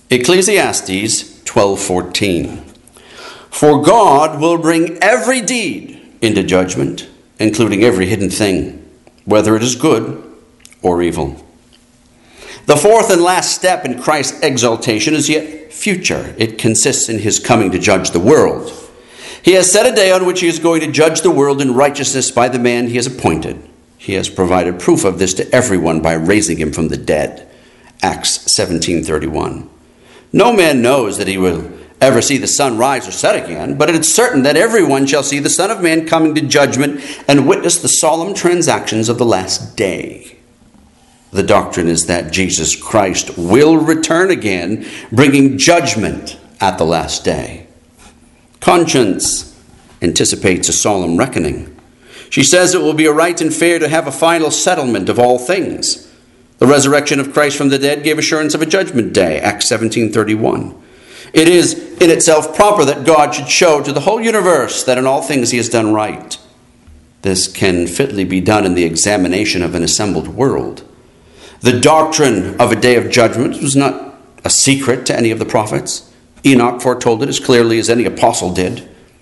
Ecclesiastes 12:14. For God will bring every deed into judgment, including every hidden thing, whether it is good or evil. The fourth and last step in Christ's exaltation is yet future. It consists in his coming to judge the world. He has set a day on which he is going to judge the world in righteousness by the man he has appointed. He has provided proof of this to everyone by raising him from the dead. Acts 17:31. No man knows that he will ever see the sun rise or set again, but it is certain that everyone shall see the Son of Man coming to judgment and witness the solemn transactions of the last day. The doctrine is that Jesus Christ will return again, bringing judgment at the last day. Conscience anticipates a solemn reckoning. She says it will be a right and fair to have a final settlement of all things. The resurrection of Christ from the dead gave assurance of a judgment day, Acts 17:31. It is in itself proper that God should show to the whole universe that in all things he has done right. This can fitly be done in the examination of an assembled world. The doctrine of a day of judgment was not a secret to any of the prophets. Enoch foretold it as clearly as any apostle did.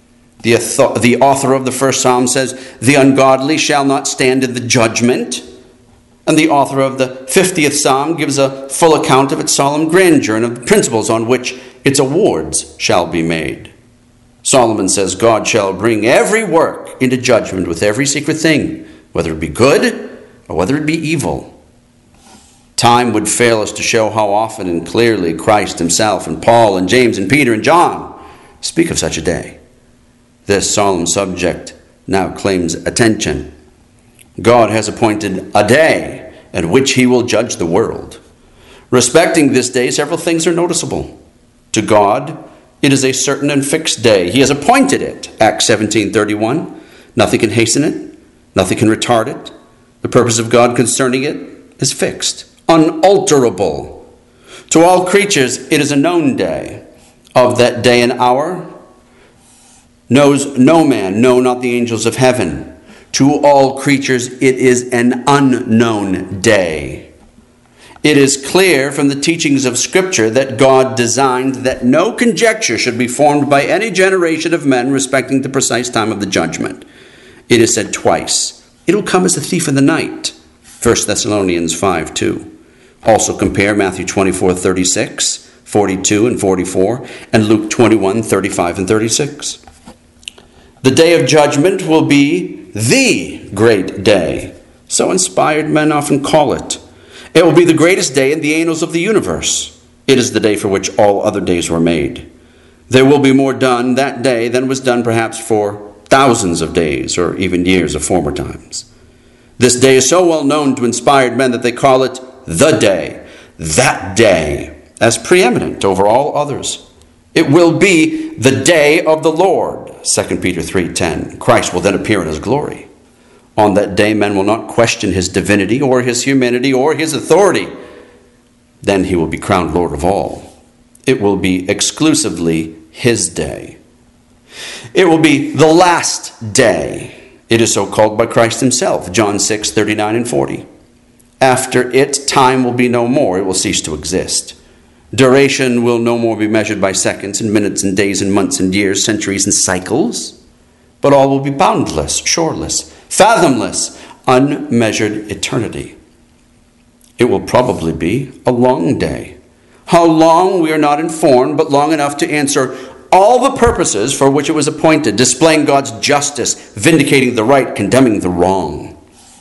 The author of the first psalm says, "The ungodly shall not stand in the judgment." And the author of the 50th psalm gives a full account of its solemn grandeur and of the principles on which its awards shall be made. Solomon says God shall bring every work into judgment with every secret thing, whether it be good or whether it be evil. Time would fail us to show how often and clearly Christ himself and Paul and James and Peter and John speak of such a day. This solemn subject now claims attention. God has appointed a day at which he will judge the world. Respecting this day, several things are noticeable. To God, it is a certain and fixed day. He has appointed it, Acts 17:31. Nothing can hasten it. Nothing can retard it. The purpose of God concerning it is fixed, unalterable. To all creatures, it is a known day. Of that day and hour knows no man, no, not the angels of heaven. To all creatures, it is an unknown day. It is clear from the teachings of Scripture that God designed that no conjecture should be formed by any generation of men respecting the precise time of the judgment. It is said twice, "It will come as a thief in the night," 1 Thessalonians 5:2. Also compare Matthew 24:36, 42 and 44, and Luke 21:35 and 36. The day of judgment will be the great day. So inspired men often call it. It will be the greatest day in the annals of the universe. It is the day for which all other days were made. There will be more done that day than was done perhaps for thousands of days or even years of former times. This day is so well known to inspired men that they call it the day, that day, as preeminent over all others. It will be the day of the Lord, 2 Peter 3:10. Christ will then appear in his glory. On that day, men will not question his divinity or his humanity or his authority. Then he will be crowned Lord of all. It will be exclusively his day. It will be the last day. It is so called by Christ himself, John 6:39 and 40. After it, time will be no more. It will cease to exist. Duration will no more be measured by seconds and minutes and days and months and years, centuries and cycles, but all will be boundless, shoreless, fathomless, unmeasured eternity. It will probably be a long day. How long we are not informed, but long enough to answer all the purposes for which it was appointed, displaying God's justice, vindicating the right, condemning the wrong.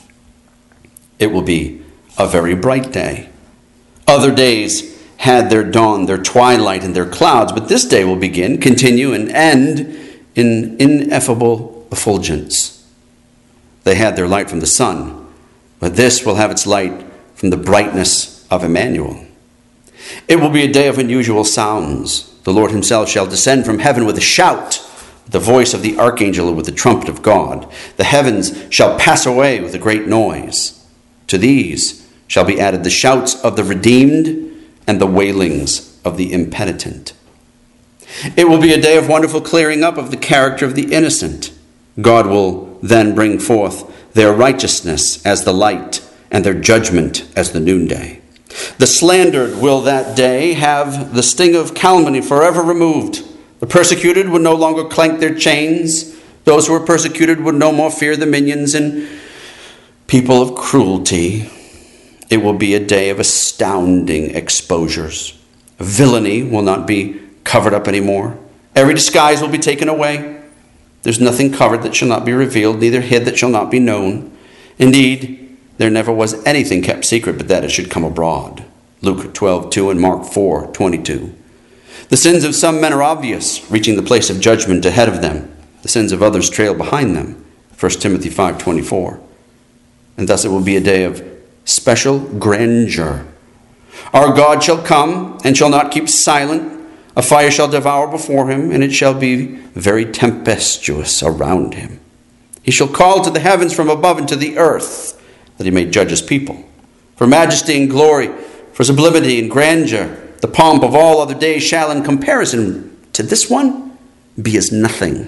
It will be a very bright day. Other days had their dawn, their twilight, and their clouds, but this day will begin, continue, and end in ineffable effulgence. They had their light from the sun, but this will have its light from the brightness of Emmanuel. It will be a day of unusual sounds. The Lord himself shall descend from heaven with a shout, with the voice of the archangel and with the trumpet of God. The heavens shall pass away with a great noise. To these shall be added the shouts of the redeemed and the wailings of the impenitent. It will be a day of wonderful clearing up of the character of the innocent. God will then bring forth their righteousness as the light and their judgment as the noonday. The slandered will that day have the sting of calumny forever removed. The persecuted would no longer clank their chains. Those who were persecuted would no more fear the minions and people of cruelty. It will be a day of astounding exposures. Villainy will not be covered up anymore. Every disguise will be taken away. There's nothing covered that shall not be revealed, neither hid that shall not be known. Indeed, there never was anything kept secret but that it should come abroad. Luke 12:2 and Mark 4:22. The sins of some men are obvious, reaching the place of judgment ahead of them. The sins of others trail behind them. 1 Timothy 5:24. And thus it will be a day of special grandeur. Our God shall come and shall not keep silent. A fire shall devour before him, and it shall be very tempestuous around him. He shall call to the heavens from above and to the earth, that he may judge his people. For majesty and glory, for sublimity and grandeur, the pomp of all other days shall, in comparison to this one, be as nothing.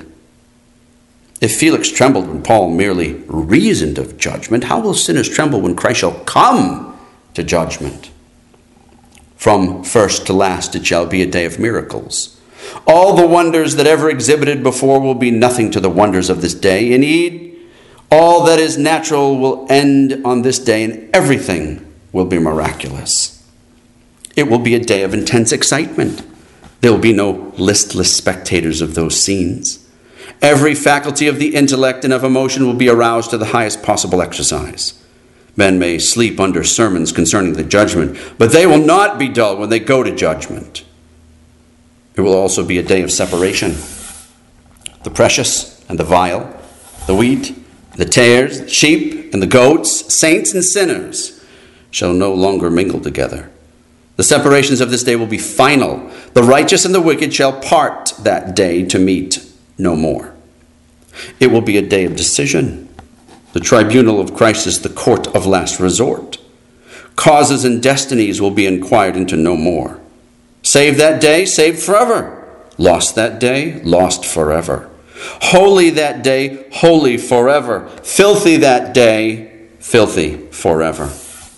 If Felix trembled when Paul merely reasoned of judgment, how will sinners tremble when Christ shall come to judgment? From first to last it shall be a day of miracles. All the wonders that ever exhibited before will be nothing to the wonders of this day. Indeed, all that is natural will end on this day, and everything will be miraculous. It will be a day of intense excitement. There will be no listless spectators of those scenes. Every faculty of the intellect and of emotion will be aroused to the highest possible exercise. Men may sleep under sermons concerning the judgment, but they will not be dull when they go to judgment. It will also be a day of separation. The precious and the vile, the wheat, the tares, the sheep and the goats, saints and sinners shall no longer mingle together. The separations of this day will be final. The righteous and the wicked shall part that day to meet no more. It will be a day of decision. The tribunal of Christ is the court of last resort. Causes and destinies will be inquired into no more. Saved that day, saved forever. Lost that day, lost forever. Holy that day, holy forever. Filthy that day, filthy forever.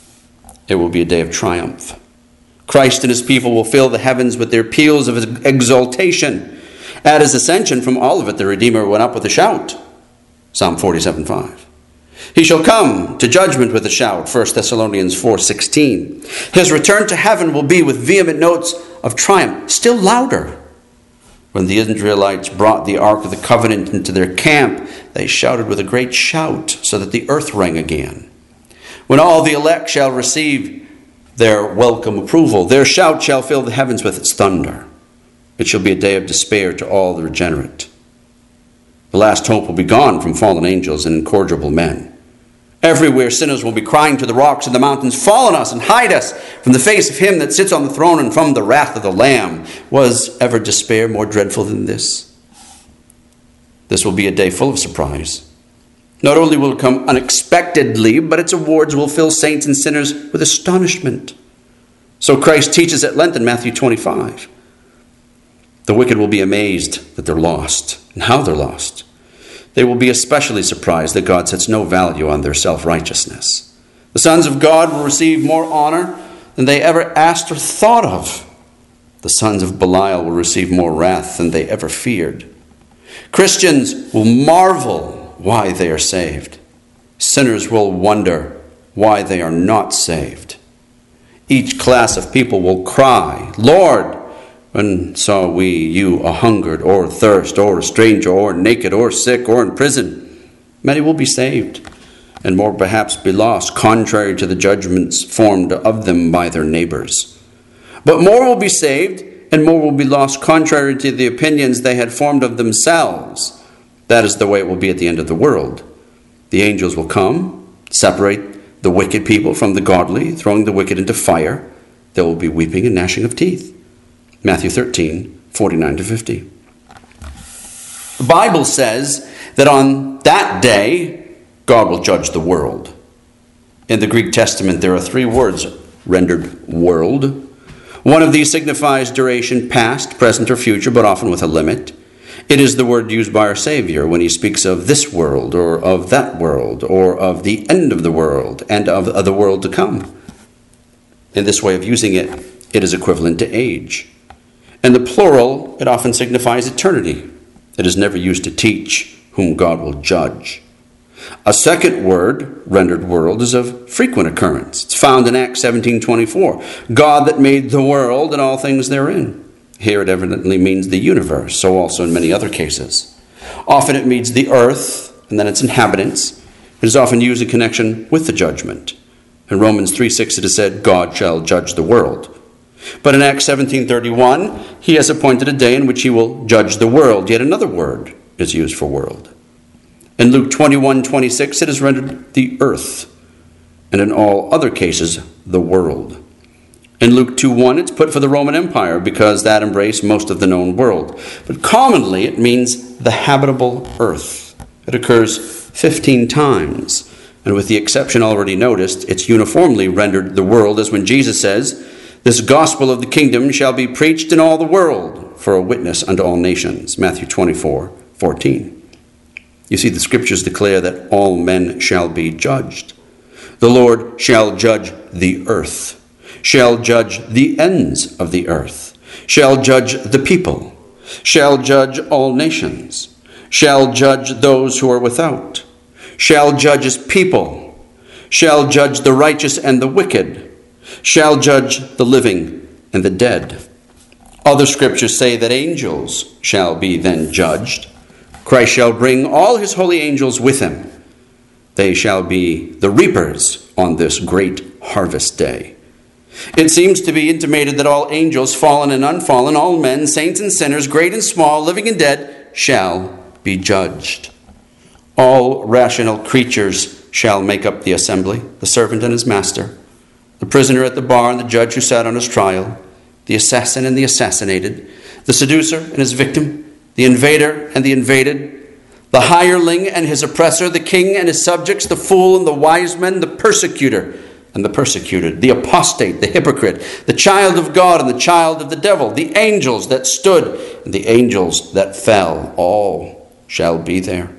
It will be a day of triumph. Christ and his people will fill the heavens with their peals of exultation. At his ascension from Olivet, the Redeemer went up with a shout. Psalm 47:5. He shall come to judgment with a shout. 1 Thessalonians 4:16. His return to heaven will be with vehement notes of triumph, still louder. When the Israelites brought the Ark of the Covenant into their camp, they shouted with a great shout, so that the earth rang again. When all the elect shall receive their welcome approval, their shout shall fill the heavens with its thunder. It shall be a day of despair to all the regenerate. The last hope will be gone from fallen angels and incorrigible men. Everywhere sinners will be crying to the rocks and the mountains, "Fall on us and hide us from the face of him that sits on the throne and from the wrath of the Lamb." Was ever despair more dreadful than this? This will be a day full of surprise. Not only will it come unexpectedly, but its awards will fill saints and sinners with astonishment. So Christ teaches at length in Matthew 25. The wicked will be amazed that they're lost and how they're lost. They will be especially surprised that God sets no value on their self-righteousness. The sons of God will receive more honor than they ever asked or thought of. The sons of Belial will receive more wrath than they ever feared. Christians will marvel why they are saved. Sinners will wonder why they are not saved. Each class of people will cry, "Lord, when saw we you a hungered, or thirst, or a stranger, or naked, or sick, or in prison?" Many will be saved, and more perhaps be lost, contrary to the judgments formed of them by their neighbors. But more will be saved, and more will be lost, contrary to the opinions they had formed of themselves. That is the way it will be at the end of the world. The angels will come, separate the wicked people from the godly, throwing the wicked into fire. There will be weeping and gnashing of teeth. Matthew 13:49-50. The Bible says that on that day, God will judge the world. In the Greek Testament, there are 3 words rendered world. One of these signifies duration, past, present, or future, but often with a limit. It is the word used by our Savior when he speaks of this world, or of that world, or of the end of the world, and of the world to come. In this way of using it, it is equivalent to age. In the plural, it often signifies eternity. It is never used to teach whom God will judge. A second word, rendered world, is of frequent occurrence. It's found in Acts 17:24. God that made the world and all things therein. Here it evidently means the universe, so also in many other cases. Often it means the earth and then its inhabitants. It is often used in connection with the judgment. In Romans 3:6 it is said, God shall judge the world. But in Acts 17:31, he has appointed a day in which he will judge the world. Yet another word is used for world. In Luke 21:26, it is rendered the earth, and in all other cases, the world. In Luke 2:1, it's put for the Roman Empire because that embraced most of the known world. But commonly, it means the habitable earth. It occurs 15 times, and with the exception already noticed, it's uniformly rendered the world, as when Jesus says, this gospel of the kingdom shall be preached in all the world for a witness unto all nations. Matthew 24:14. You see, the scriptures declare that all men shall be judged. The Lord shall judge the earth, shall judge the ends of the earth, shall judge the people, shall judge all nations, shall judge those who are without, shall judge his people, shall judge the righteous and the wicked, shall judge the living and the dead. Other scriptures say that angels shall be then judged. Christ shall bring all his holy angels with him. They shall be the reapers on this great harvest day. It seems to be intimated that all angels, fallen and unfallen, all men, saints and sinners, great and small, living and dead, shall be judged. All rational creatures shall make up the assembly, the servant and his master, the prisoner at the bar and the judge who sat on his trial, the assassin and the assassinated, the seducer and his victim, the invader and the invaded, the hireling and his oppressor, the king and his subjects, the fool and the wise man, the persecutor and the persecuted, the apostate, the hypocrite, the child of God and the child of the devil, the angels that stood and the angels that fell, all shall be there.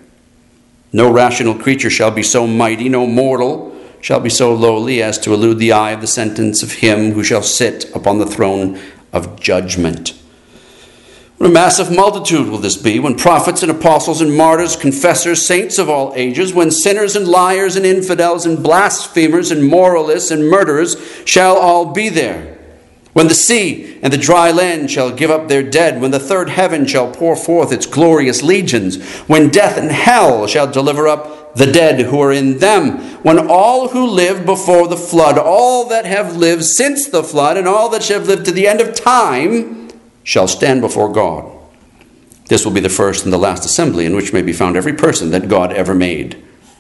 No rational creature shall be so mighty, no mortal shall be so lowly as to elude the eye of the sentence of him who shall sit upon the throne of judgment. What a massive multitude will this be when prophets and apostles and martyrs, confessors, saints of all ages, when sinners and liars and infidels and blasphemers and moralists and murderers shall all be there. When the sea and the dry land shall give up their dead, when the third heaven shall pour forth its glorious legions, when death and hell shall deliver up the dead who are in them, when all who lived before the flood, all that have lived since the flood, and all that shall have lived to the end of time, shall stand before God. This will be the first and the last assembly in which may be found every person that God ever made.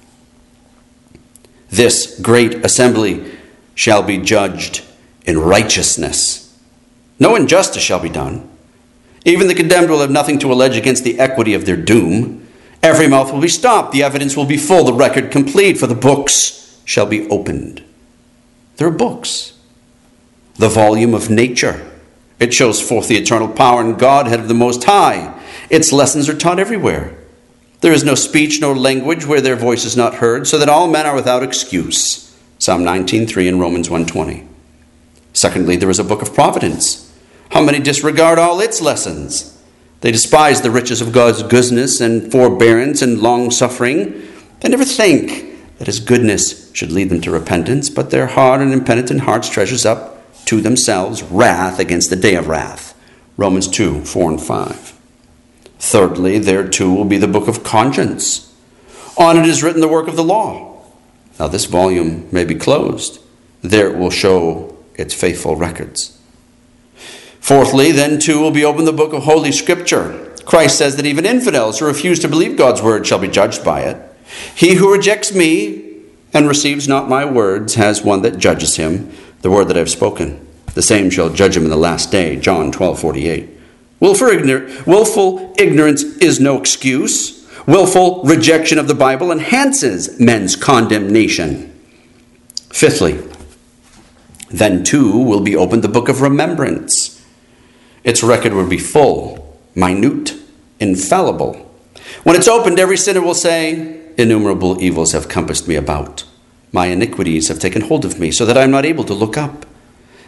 This great assembly shall be judged in righteousness. No injustice shall be done. Even the condemned will have nothing to allege against the equity of their doom. Every mouth will be stopped. The evidence will be full. The record complete. For the books shall be opened. There are books. The volume of nature. It shows forth the eternal power and Godhead of the Most High. Its lessons are taught everywhere. There is no speech nor language where their voice is not heard, so that all men are without excuse. Psalm 19:3 and Romans 1:20. Secondly, there is a book of providence. How many disregard all its lessons? They despise the riches of God's goodness and forbearance and long-suffering. They never think that his goodness should lead them to repentance, but their hard and impenitent hearts treasures up to themselves wrath against the day of wrath. Romans 2:4 and 5. Thirdly, there too will be the book of conscience. On it is written the work of the law. Now this volume may be closed. There it will show its faithful records. Fourthly, then too will be opened the book of Holy Scripture. Christ says that even infidels who refuse to believe God's word shall be judged by it. He who rejects me and receives not my words has one that judges him. The word that I have spoken, the same shall judge him in the last day. John 12:48. Willful ignorance is no excuse. Willful rejection of the Bible enhances men's condemnation. Fifthly, then too will be opened the book of remembrance. Its record will be full, minute, infallible. When it's opened, every sinner will say, innumerable evils have compassed me about. My iniquities have taken hold of me, so that I am not able to look up.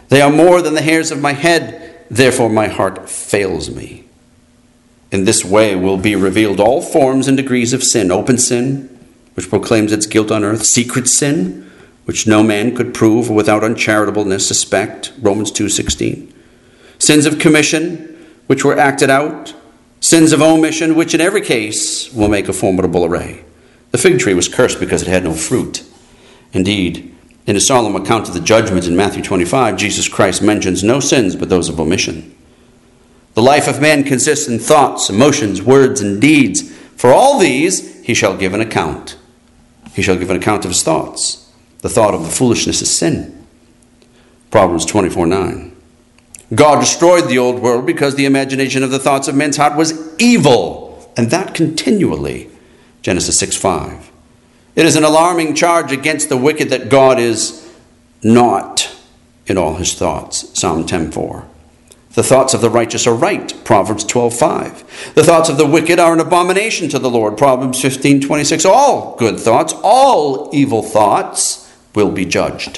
They are more than the hairs of my head, therefore my heart fails me. In this way will be revealed all forms and degrees of sin: open sin, which proclaims its guilt on earth; secret sin, which no man could prove or without uncharitableness suspect, Romans 2:16. Sins of commission, which were acted out; sins of omission, which in every case will make a formidable array. The fig tree was cursed because it had no fruit. Indeed, in a solemn account of the judgment in Matthew 25, Jesus Christ mentions no sins but those of omission. The life of man consists in thoughts, emotions, words, and deeds. For all these he shall give an account. He shall give an account of his thoughts. The thought of the foolishness is sin. Proverbs 24:9. God destroyed the old world because the imagination of the thoughts of men's heart was evil, and that continually. Genesis 6:5. It is an alarming charge against the wicked that God is not in all his thoughts. Psalm 10:4. The thoughts of the righteous are right. Proverbs 12:5. The thoughts of the wicked are an abomination to the Lord. Proverbs 15:26. All good thoughts, all evil thoughts will be judged.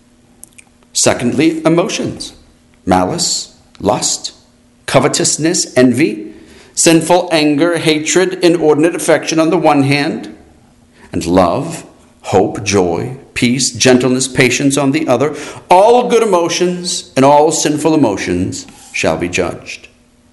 Secondly, emotions: malice, lust, covetousness, envy, sinful anger, hatred, inordinate affection on the one hand, and love, hope, joy, peace, gentleness, patience on the other. All good emotions and all sinful emotions shall be judged.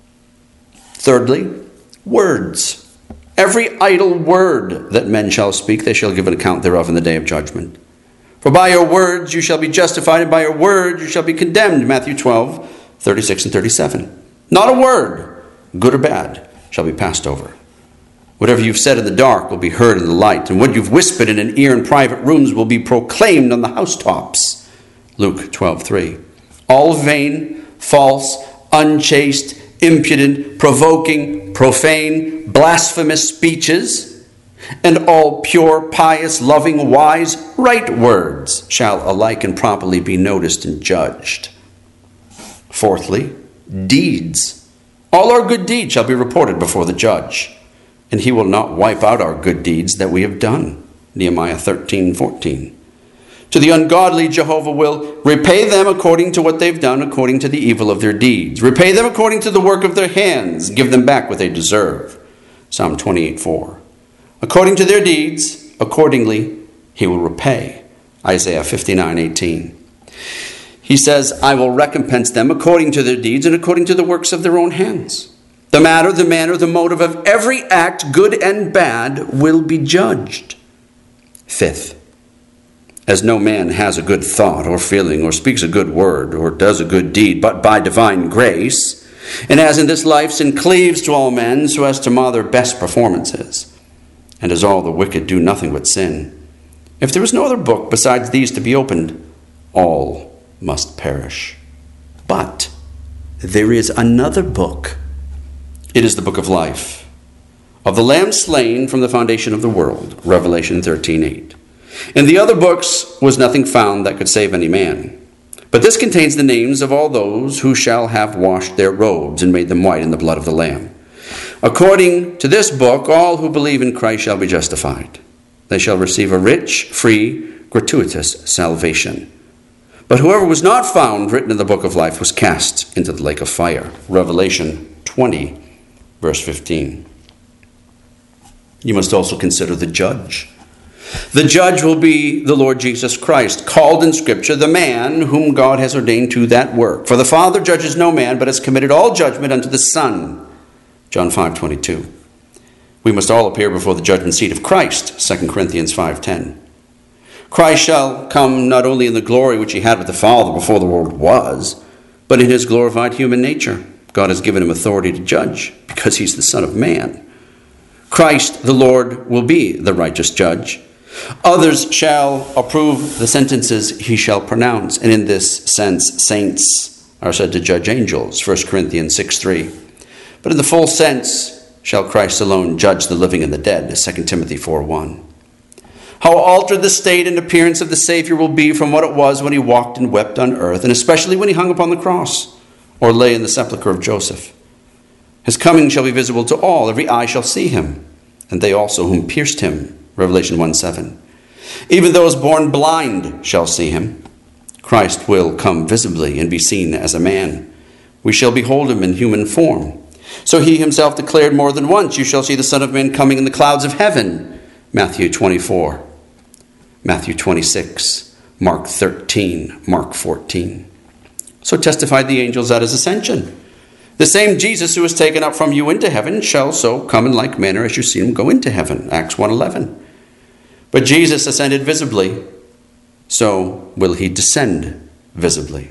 Thirdly, words. Every idle word that men shall speak, they shall give an account thereof in the day of judgment. For by your words you shall be justified, and by your word you shall be condemned. Matthew 12:36 and 37. Not a word, good or bad, shall be passed over. Whatever you've said in the dark will be heard in the light, and what you've whispered in an ear in private rooms will be proclaimed on the housetops. Luke 12:3. All vain, false, unchaste, impudent, provoking, profane, blasphemous speeches, and all pure, pious, loving, wise, right words shall alike and properly be noticed and judged. Fourthly, deeds. All our good deeds shall be reported before the judge, and he will not wipe out our good deeds that we have done. Nehemiah 13:14. To the ungodly, Jehovah will repay them according to what they've done, according to the evil of their deeds. Repay them according to the work of their hands. Give them back what they deserve. Psalm 28:4. According to their deeds, accordingly he will repay. Isaiah 59:18. He says, I will recompense them according to their deeds and according to the works of their own hands. The matter, the manner, the motive of every act, good and bad, will be judged. Fifth, as no man has a good thought or feeling or speaks a good word or does a good deed but by divine grace, and as in this life sin cleaves to all men so as to mar their best performances, and as all the wicked do nothing but sin, if there is no other book besides these to be opened, all must perish. But there is another book. It is the book of life, of the Lamb slain from the foundation of the world, Revelation 13:8. In the other books was nothing found that could save any man. But this contains the names of all those who shall have washed their robes and made them white in the blood of the Lamb. According to this book, all who believe in Christ shall be justified. They shall receive a rich, free, gratuitous salvation. But whoever was not found written in the book of life was cast into the lake of fire. Revelation 20, verse 15. You must also consider the judge. The judge will be the Lord Jesus Christ, called in Scripture the man whom God has ordained to that work. For the Father judges no man, but has committed all judgment unto the Son. John 5:22. We must all appear before the judgment seat of Christ. 2 Corinthians 5:10. Christ shall come not only in the glory which he had with the Father before the world was, but in his glorified human nature. God has given him authority to judge because he's the Son of Man. Christ the Lord will be the righteous judge. Others shall approve the sentences he shall pronounce, and in this sense saints are said to judge angels. 1 Corinthians 6:3. But in the full sense shall Christ alone judge the living and the dead. 2 Timothy 4:1. How altered the state and appearance of the Savior will be from what it was when he walked and wept on earth, and especially when he hung upon the cross or lay in the sepulchre of Joseph. His coming shall be visible to all. Every eye shall see him, and they also whom pierced him. Revelation 1:7. Even those born blind shall see him. Christ will come visibly and be seen as a man. We shall behold him in human form. So he himself declared more than once, you shall see the Son of Man coming in the clouds of heaven. Matthew 24, Matthew 26, Mark 13, Mark 14. So testified the angels at his ascension. The same Jesus who was taken up from you into heaven shall so come in like manner as you see him go into heaven. Acts 1:11. But Jesus ascended visibly, so will he descend visibly.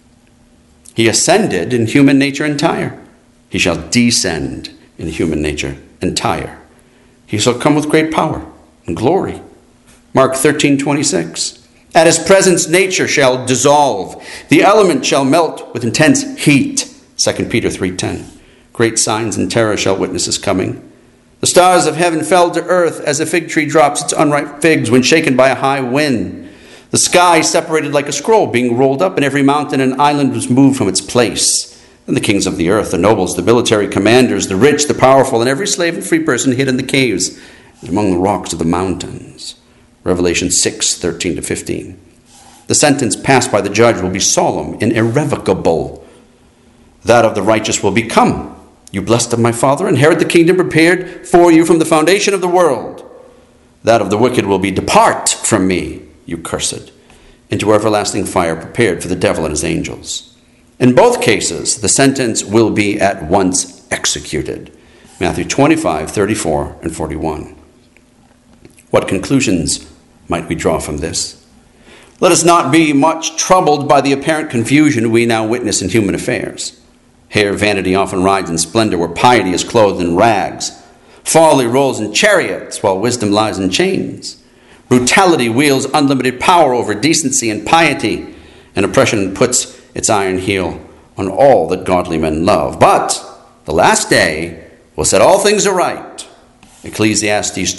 He ascended in human nature entire. He shall descend in human nature entire. He shall come with great power and glory. Mark 13:26. At his presence nature shall dissolve. The element shall melt with intense heat. 2 Peter 3:10. Great signs and terror shall witness his coming. The stars of heaven fell to earth as a fig tree drops its unripe figs when shaken by a high wind. The sky separated like a scroll being rolled up, and every mountain and island was moved from its place. And the kings of the earth, the nobles, the military commanders, the rich, the powerful, and every slave and free person hid in the caves and among the rocks of the mountains. Revelation 6:13-15. The sentence passed by the judge will be solemn and irrevocable. That of the righteous will be, come, you blessed of my Father, inherit the kingdom prepared for you from the foundation of the world. That of the wicked will be, depart from me, you cursed, into everlasting fire prepared for the devil and his angels. In both cases, the sentence will be at once executed. Matthew 25:34 and 41. What conclusions might we draw from this? Let us not be much troubled by the apparent confusion we now witness in human affairs. Here vanity often rides in splendor where piety is clothed in rags. Folly rolls in chariots while wisdom lies in chains. Brutality wields unlimited power over decency and piety, and oppression puts its iron heel on all that godly men love. But the last day will set all things aright. Ecclesiastes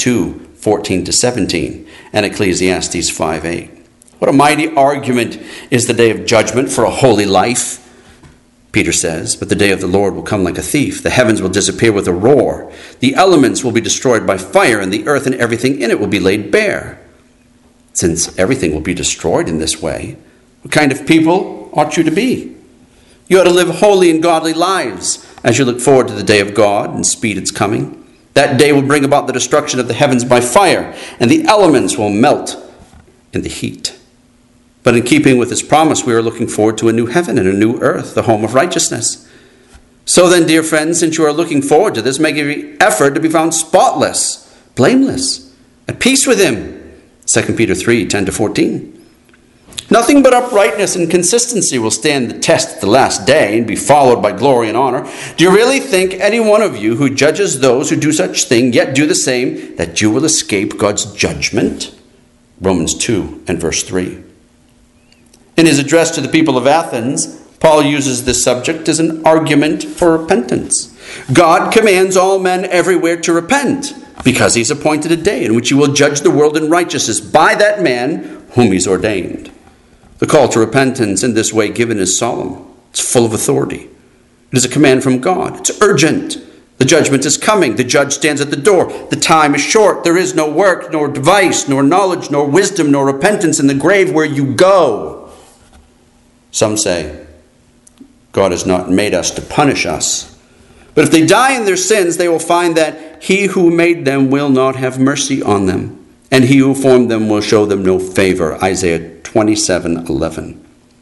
2:14-17 and Ecclesiastes 5:8. What a mighty argument is the day of judgment for a holy life. Peter says, but the day of the Lord will come like a thief. The heavens will disappear with a roar. The elements will be destroyed by fire, and the earth and everything in it will be laid bare. Since everything will be destroyed in this way, what kind of people ought you to be? You ought to live holy and godly lives as you look forward to the day of God and speed its coming. That day will bring about the destruction of the heavens by fire, and the elements will melt in the heat. But in keeping with his promise, we are looking forward to a new heaven and a new earth, the home of righteousness. So then, dear friends, since you are looking forward to this, make every effort to be found spotless, blameless, at peace with him. 2 Peter 3:10-14. Nothing but uprightness and consistency will stand the test at the last day and be followed by glory and honor. Do you really think any one of you who judges those who do such thing, yet do the same, that you will escape God's judgment? Romans 2:3. In his address to the people of Athens, Paul uses this subject as an argument for repentance. God commands all men everywhere to repent, because he's appointed a day in which he will judge the world in righteousness by that man whom he's ordained. The call to repentance in this way given is solemn. It's full of authority. It is a command from God. It's urgent. The judgment is coming. The judge stands at the door. The time is short. There is no work, nor device, nor knowledge, nor wisdom, nor repentance in the grave where you go. Some say, God has not made us to punish us. But if they die in their sins, they will find that he who made them will not have mercy on them, and he who formed them will show them no favor. Isaiah 27:11.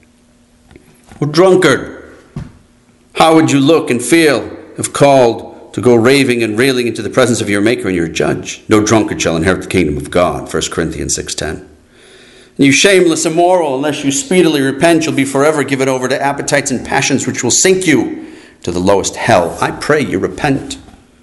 O drunkard, how would you look and feel if called to go raving and railing into the presence of your Maker and your Judge? No drunkard shall inherit the kingdom of God. 1 Corinthians 6:10. And you shameless immoral, unless you speedily repent, you'll be forever given over to appetites and passions which will sink you to the lowest hell. I pray you repent.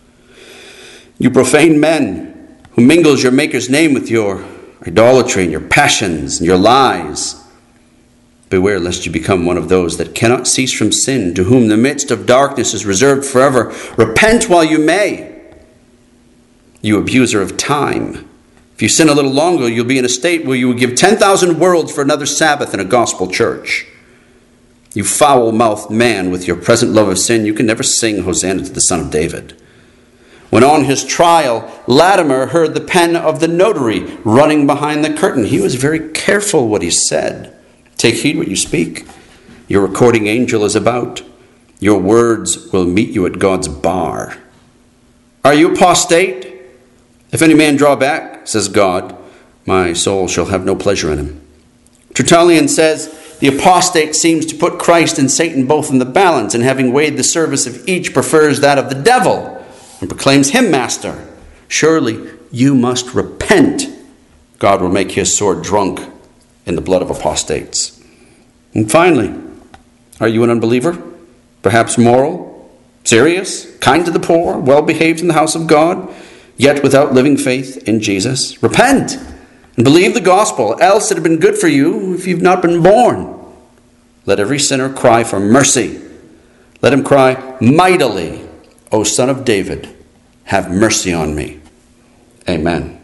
You profane men, who mingles your Maker's name with your idolatry and your passions and your lies. Beware lest you become one of those that cannot cease from sin, to whom the midst of darkness is reserved forever. Repent while you may. You abuser of time. If you sin a little longer, you'll be in a state where you will give 10,000 worlds for another Sabbath in a gospel church. You foul-mouthed man, with your present love of sin, you can never sing Hosanna to the Son of David. When on his trial, Latimer heard the pen of the notary running behind the curtain. He was very careful what he said. Take heed what you speak. Your recording angel is about. Your words will meet you at God's bar. Are you apostate? If any man draw back, says God, my soul shall have no pleasure in him. Tertullian says, the apostate seems to put Christ and Satan both in the balance, and having weighed the service of each, prefers that of the devil, and proclaims him master. Surely you must repent. God will make his sword drunk in the blood of apostates. And finally, are you an unbeliever? Perhaps moral, serious, kind to the poor, well behaved in the house of God, yet without living faith in Jesus? Repent and believe the gospel, else it had been good for you if you've not been born. Let every sinner cry for mercy. Let him cry mightily, O Son of David, have mercy on me. Amen.